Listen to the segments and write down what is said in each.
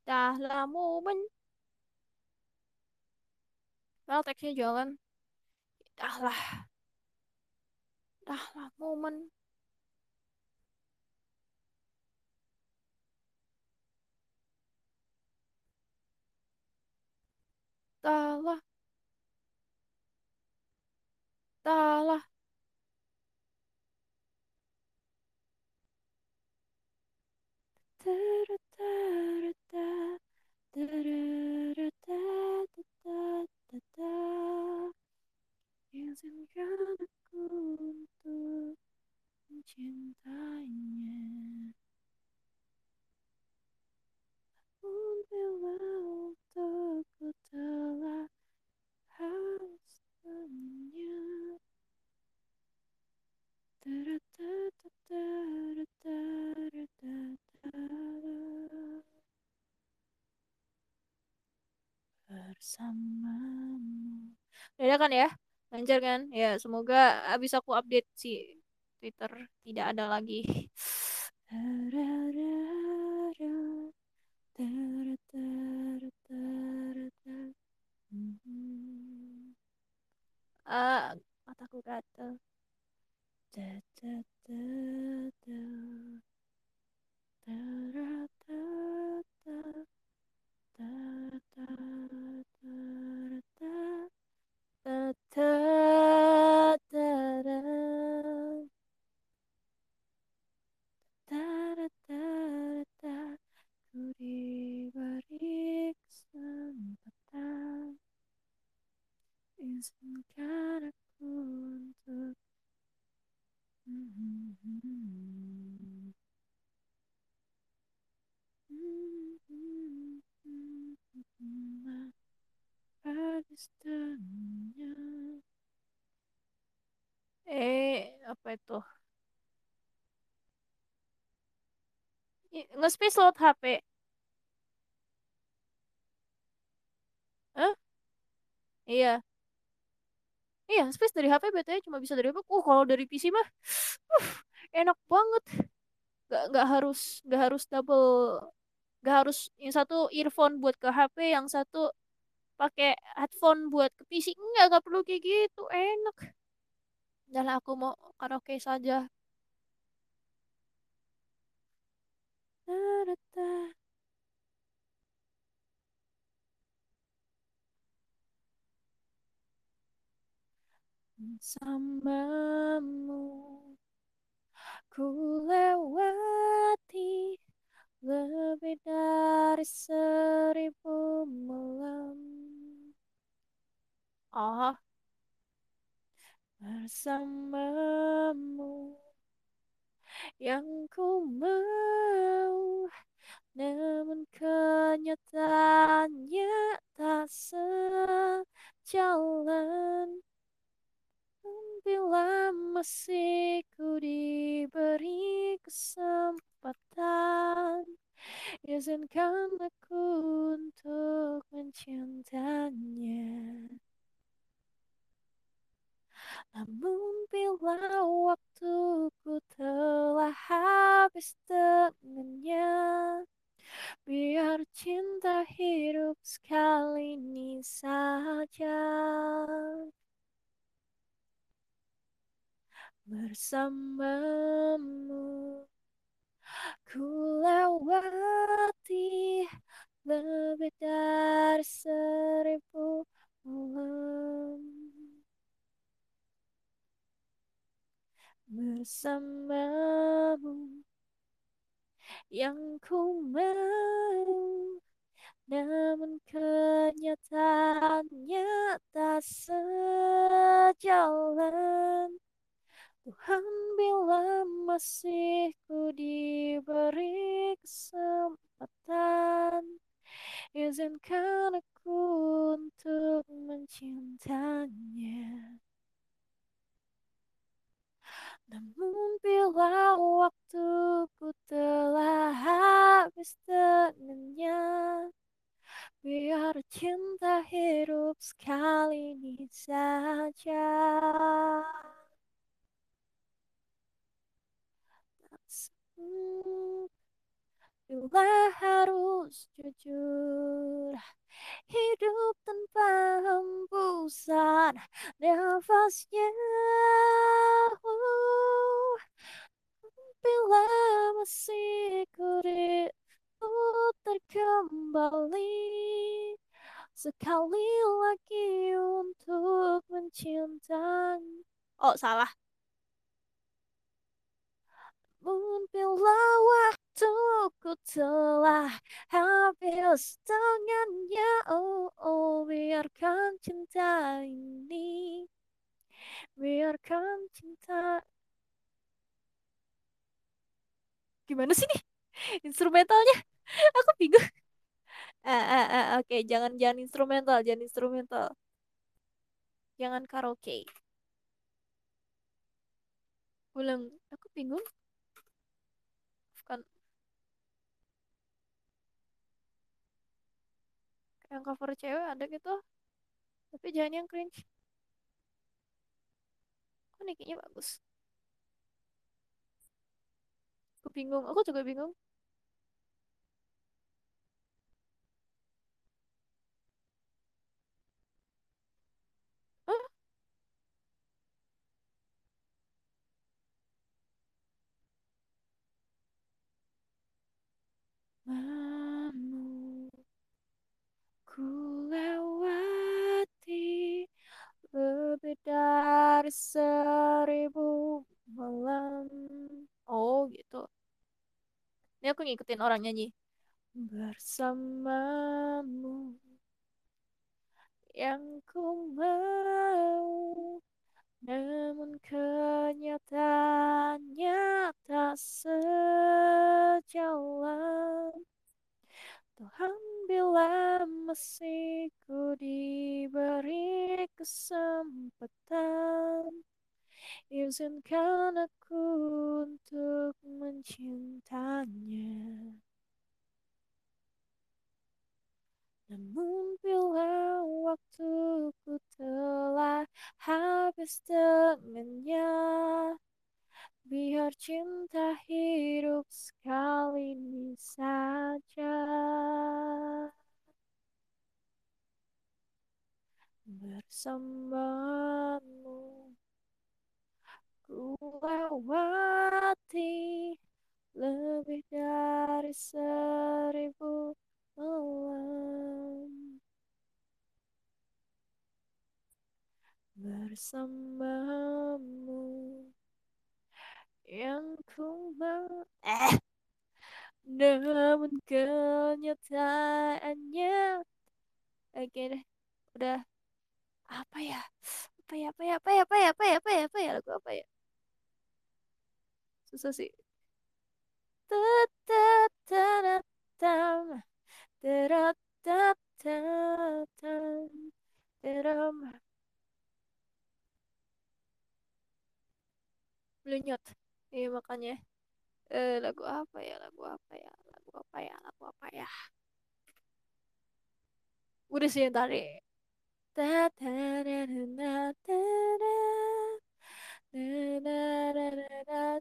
Dahlah momen. Well, teksnya jalan. Dahlah, dahlah momen. Dahlah, dahlah. Izinkan aku untuk mencintainya. Bila untukku telah harus dengannya. Bersamamu. Udah kan ya? Lancar kan? Ya, semoga abis aku update si Twitter tidak ada lagi. Ah, mataku gatel. Ku diberi kesempatan, izinkan aku untuk habis dengannya. Apa itu? Nge-space load HP. Hah? Iya. Iya, space dari HP BTW cuma bisa dari HP. Kalau dari PC mah uh, enak banget. Nggak harus double, nggak harus yang satu earphone buat ke HP, yang satu pakai headphone buat ke PC. Nggak perlu kayak gitu. Enak. Dan aku mau karaoke saja. Bersamamu ku lewati lebih dari 1000 malam. Oh, bersamamu yang ku mau, namun kenyataannya tak sejalan. Bila masih ku diberi kesempatan, izinkan aku untuk mencintanya. Namun bila waktuku telah habis dengannya, biar cinta hidup sekali ini saja. Bersamamu ku lewati lebih dari 1000 malam. Bersamamu yang ku mau, namun kenyataannya tak sejalan. Tuhan, bila masih ku diberi kesempatan, izinkan aku untuk mencintanya. Namun bila waktuku telah habis dengannya, biar cinta hidup sekali ini saja. Bila harus jujur. Hidup tanpa hembusan nafasnya. Bila masih ku putar kembali sekali lagi untuk mencintai. Oh, salah. Namun bila waktuku telah habis dengannya, oh, oh, biarkan cinta ini, biarkan cinta. Gimana sih nih instrumentalnya? Aku bingung. Oke, jangan jangan instrumental, jangan instrumental, jangan karaoke. Ulang, aku bingung. Bukan yang cover cewek ada gitu, tapi jangan yang cringe. Kok nicknya bagus? Aku bingung, aku juga bingung. Hah? Mamu ku lewati lebih dari 1000 malam. Oh gitu. Ini aku ngikutin orang nyanyi. Bersamamu yang ku mau, namun kenyataannya tak sejalan. Tuhan bila masih ku diberi kesempatan, izinkan aku untuk mencintanya. Namun bila waktuku telah habis dengannya, biar cinta hidup sekali ini saja. Bersamamu ku lewati lebih dari 1000 malam. Bersamamu yang ku mau. Namun kenyataannya. Oke deh, udah. Apa ya? Apa ya? Apa ya? Apa ya? Apa ya? Apa ya? Apa ya? Apa ya? Lagu apa ya? Susah sih. Tatatatam, tatatatam, tatam. Blunyot. Iya makanya. Lagu apa ya? Lagu apa ya? Lagu apa ya? Lagu apa ya? Udah sih yang tadi. Tatarararara, nararararara,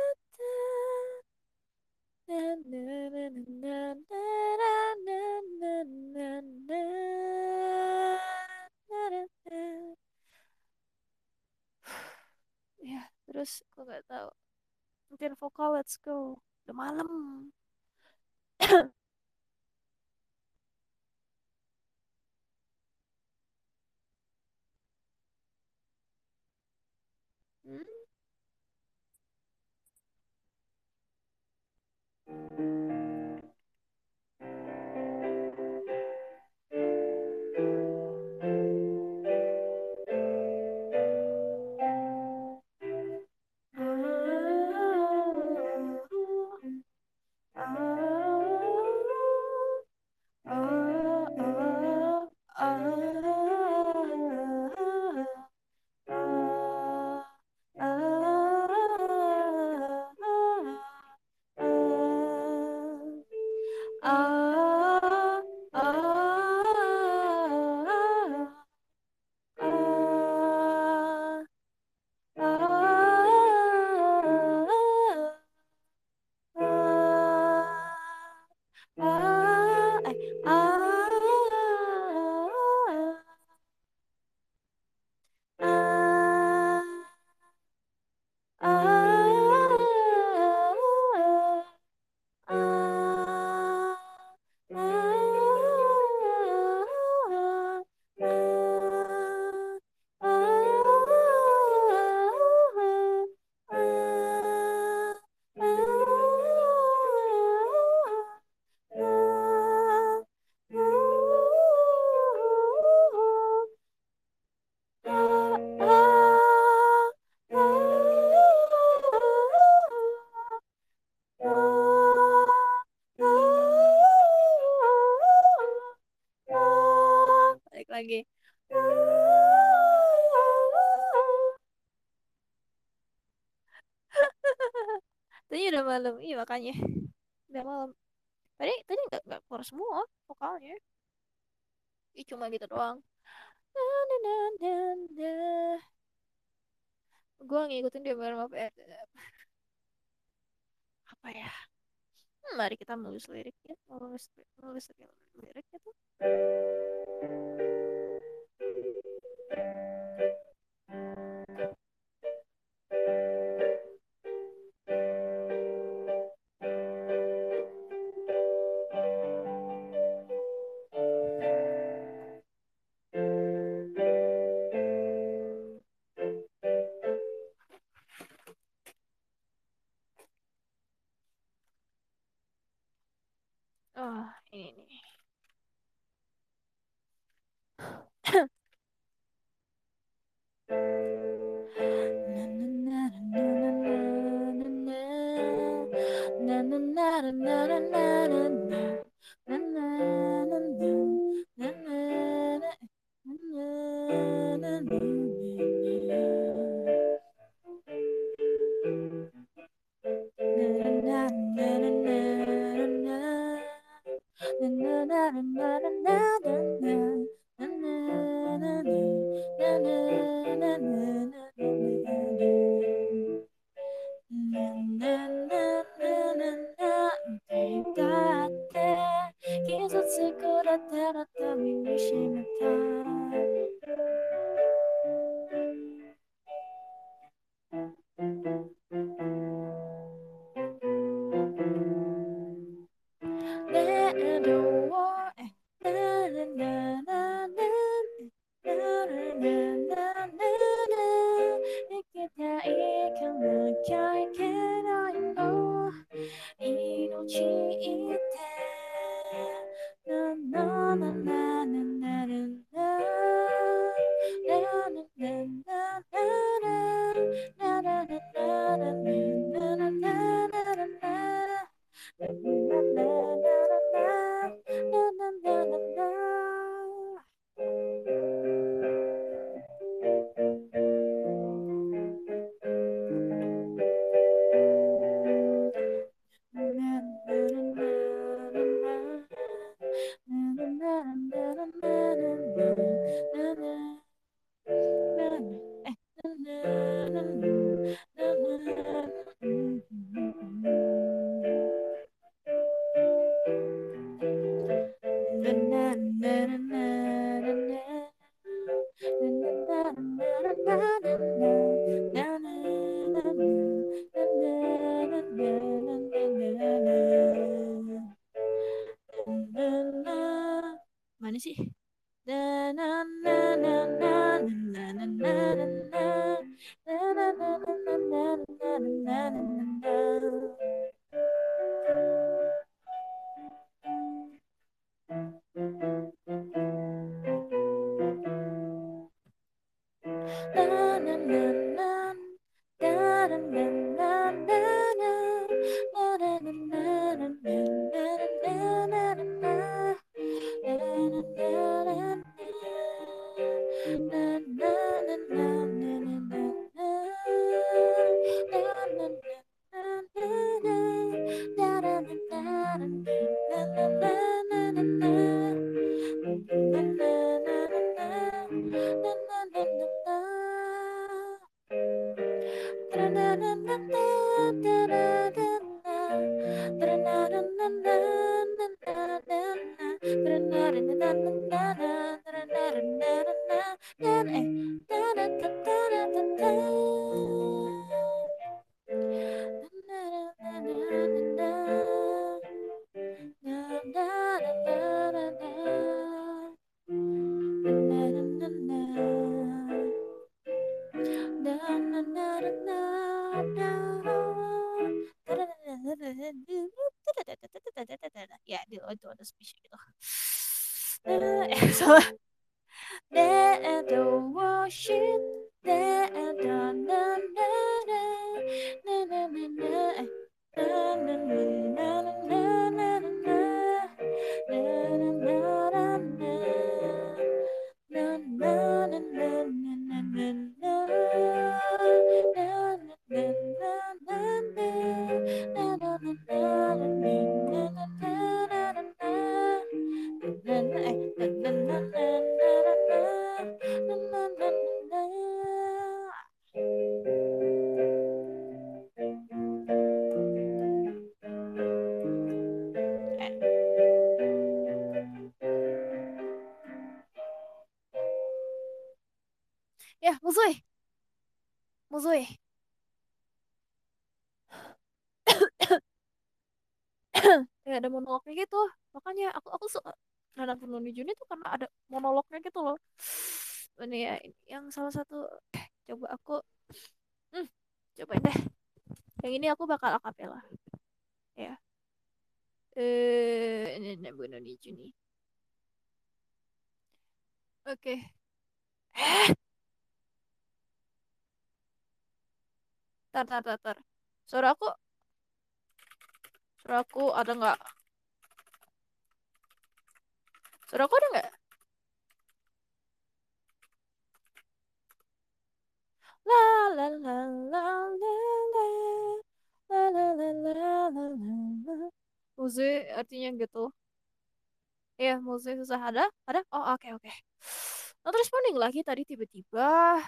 ya terus aku nggak tahu mungkin vokal let's go udah malam. Hmm? Tadi udah malam, iya makanya udah malam. Tadi nggak keluar semua vokalnya. Ih, cuma gitu doang. Na, na, na, na, na. Gue ngikutin dia malam apa ya? Apa ya? Mari kita menulis lirik ya, menulis menulis lirik itu. Oh, ini nih. Mana sih? Na na na na na na na na na na. Na na na na na na na na na na na. Ya, itu ada speech gitu. Salah. Let the worship, let the na na na na na na na. Ya, musuh, musuh. Kayak ada monolognya gitu. Makanya aku suka nonton Noni Juni tuh karena ada monolognya gitu loh. Ini ya, ini yang salah satu. Coba aku, hmm, cobain deh. Yang ini aku bakal akapela. Ya. Ini Bu Noni Juni. Oke. Tar, tar, tar, tar. Suara aku, suara aku ada nggak? Suara aku ada nggak? La la la la la la la la la la la la. Muzi artinya gitu. Iya, Muzi susah ada? Ada? Oh, oke oke. Not responding lagi tadi tiba-tiba.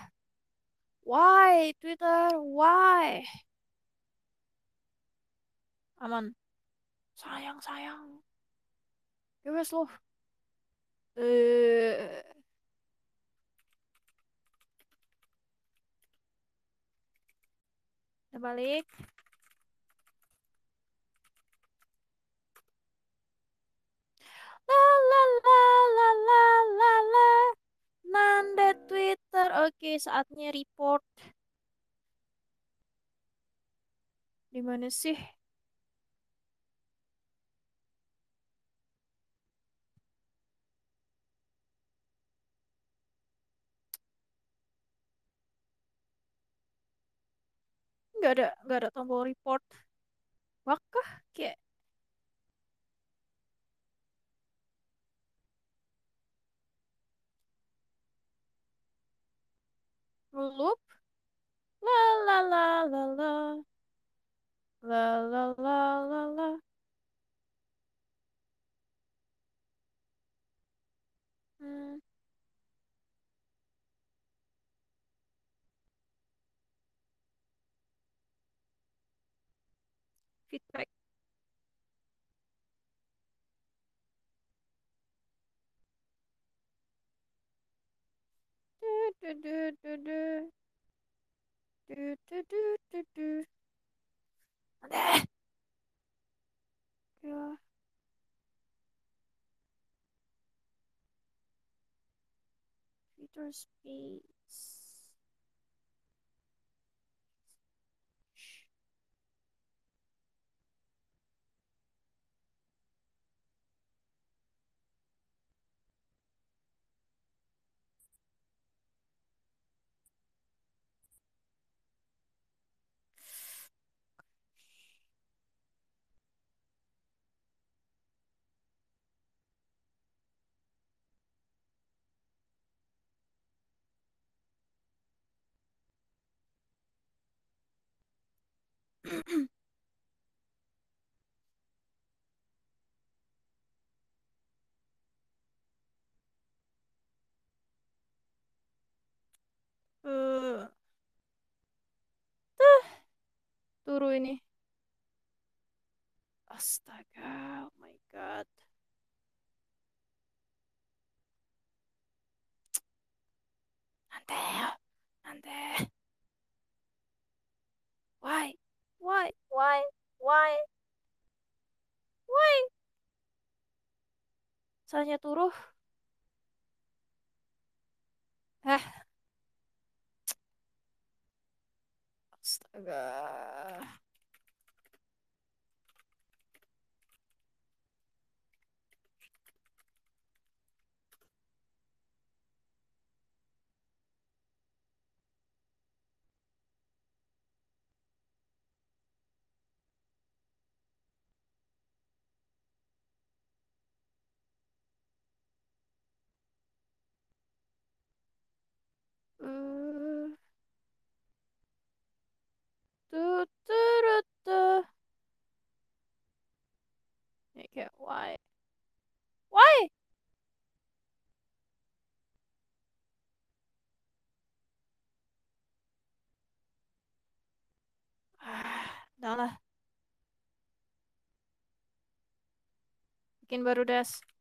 Why Twitter? Why? Aman. Sayang sayang. Ya wes loh. Eh, udah balik. La la la la la la la. Nanda Twitter. Oke, saatnya report. Di mana sih? Nggak ada tombol report. Wakah? Kayak loop. La la la la la. La la la la la. Hmm, feedback. Du, du, du, du, du. Du, du, du, du, du. Ada. Ya, Twitter space. Eh, turu ini. Astaga, oh my god. Nanti, nanti. Why? Why? Why? Why? Why? Soalnya turu. Hah, astaga. Eh, tu, turu, tu. Ya, kayak why? Why? Udah lah, bikin baru das.